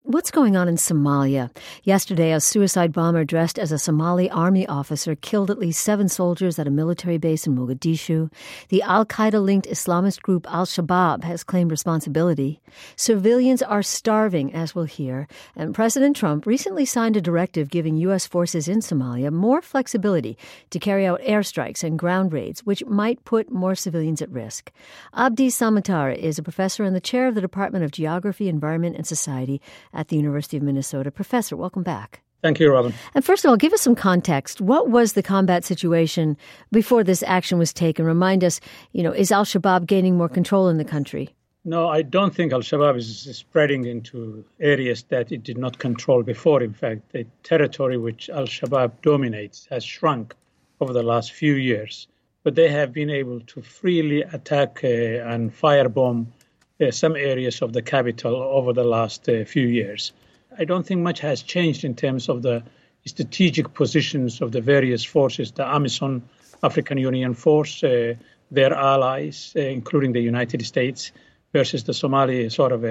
What's going on in Somalia? Yesterday, a suicide bomber dressed as a Somali army officer killed at least 7 soldiers at a military base in Mogadishu. The al-Qaeda-linked Islamist group Al-Shabaab has claimed responsibility. Civilians are starving, as we'll hear, and President Trump recently signed a directive giving U.S. forces in Somalia more flexibility to carry out airstrikes and ground raids, which might put more civilians at risk. Abdi Samatar is a professor and the chair of the Department of Geography, Environment, and Society at the University of Minnesota. Professor, welcome back. Thank you, Robin. And first of all, give us some context. What was the combat situation before this action was taken? Remind us, is Al-Shabaab gaining more control in the country? No, I don't think Al-Shabaab is spreading into areas that it did not control before. In fact, the territory which Al-Shabaab dominates has shrunk over the last few years. But they have been able to freely attack and firebomb some areas of the capital over the last few years. I don't think much has changed in terms of the strategic positions of the various forces, the AMISOM, African Union Force, their allies, including the United States, versus the Somali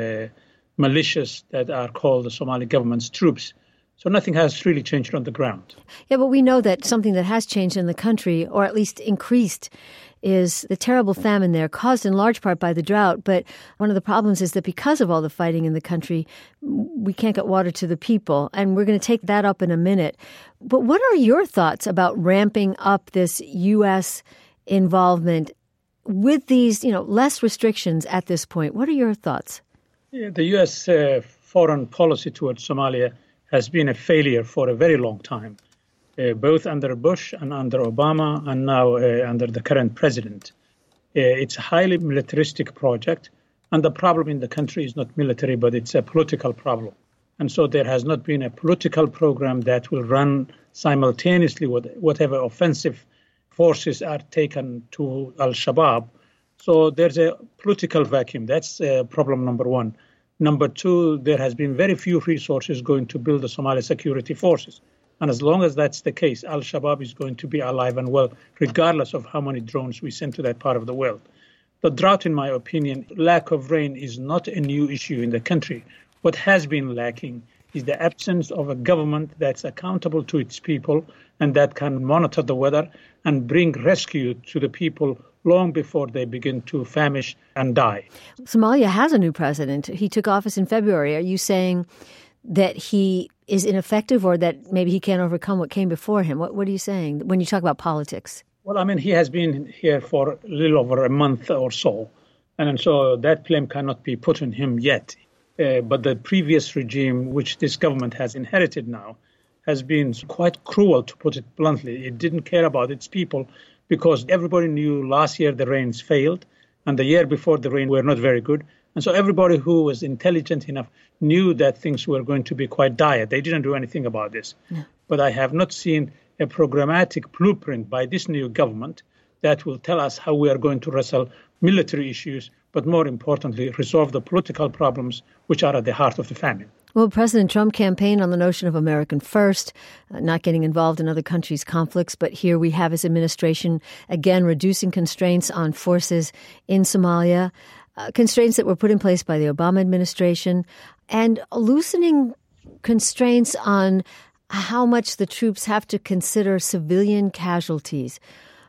militias that are called the Somali government's troops. So nothing has really changed on the ground. Yeah, but we know that something that has changed in the country, or at least increased, is the terrible famine there, caused in large part by the drought. But one of the problems is that because of all the fighting in the country, we can't get water to the people. And we're going to take that up in a minute. But what are your thoughts about ramping up this U.S. involvement with these, less restrictions at this point? What are your thoughts? Yeah, the U.S. Foreign policy towards Somalia has been a failure for a very long time, both under Bush and under Obama and now under the current president. It's a highly militaristic project, and the problem in the country is not military, but it's a political problem. And so there has not been a political program that will run simultaneously with whatever offensive forces are taken to Al-Shabaab. So there's a political vacuum. That's problem number one. Number two, there has been very few resources going to build the Somali security forces. And as long as that's the case, Al-Shabaab is going to be alive and well, regardless of how many drones we send to that part of the world. The drought, in my opinion, lack of rain is not a new issue in the country. What has been lacking is the absence of a government that's accountable to its people and that can monitor the weather and bring rescue to the people long before they begin to famish and die. Somalia has a new president. He took office in February. Are you saying that he is ineffective or that maybe he can't overcome what came before him? What are you saying when you talk about politics? Well, he has been here for a little over a month or so. And so that claim cannot be put on him yet. But the previous regime, which this government has inherited now, has been quite cruel, to put it bluntly. It didn't care about its people because everybody knew last year the rains failed and the year before the rain were not very good. And so everybody who was intelligent enough knew that things were going to be quite dire. They didn't do anything about this. No. But I have not seen a programmatic blueprint by this new government that will tell us how we are going to wrestle military issues, but more importantly, resolve the political problems which are at the heart of the famine. Well, President Trump campaigned on the notion of American first, not getting involved in other countries' conflicts. But here we have his administration, again, reducing constraints on forces in Somalia, constraints that were put in place by the Obama administration, and loosening constraints on how much the troops have to consider civilian casualties.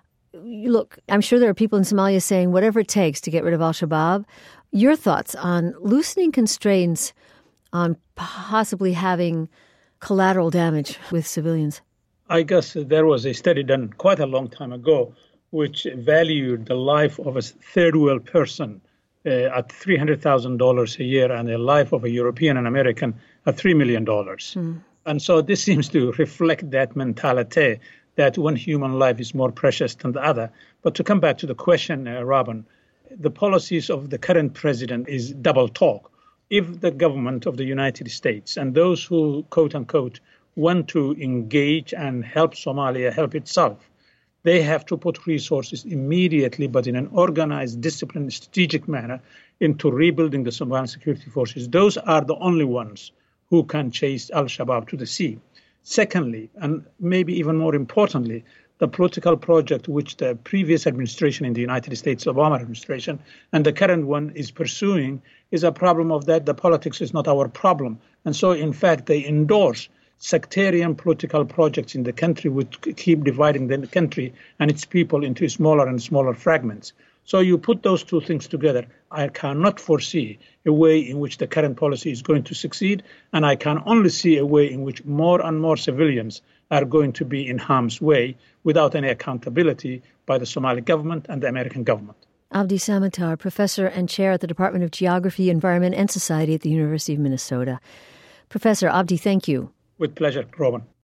Look, I'm sure there are people in Somalia saying whatever it takes to get rid of Al-Shabaab. Your thoughts on loosening constraints on possibly having collateral damage with civilians? I guess there was a study done quite a long time ago which valued the life of a third world person at $300,000 a year and the life of a European and American at $3 million. And so this seems to reflect that mentality that one human life is more precious than the other. But to come back to the question, Robin, the policies of the current president is double talk. If the government of the United States and those who, quote unquote, want to engage and help Somalia help itself, they have to put resources immediately, but in an organized, disciplined, strategic manner into rebuilding the Somali security forces. Those are the only ones who can chase Al-Shabaab to the sea. Secondly, and maybe even more importantly, the political project which the previous administration in the United States, Obama administration, and the current one is pursuing is a problem of that the politics is not our problem. And so, in fact, they endorse sectarian political projects in the country which keep dividing the country and its people into smaller and smaller fragments. So you put those two things together, I cannot foresee a way in which the current policy is going to succeed, and I can only see a way in which more and more civilians are going to be in harm's way without any accountability by the Somali government and the American government. Abdi Samatar, professor and chair at the Department of Geography, Environment and Society at the University of Minnesota. Professor Abdi, thank you. With pleasure, Robin.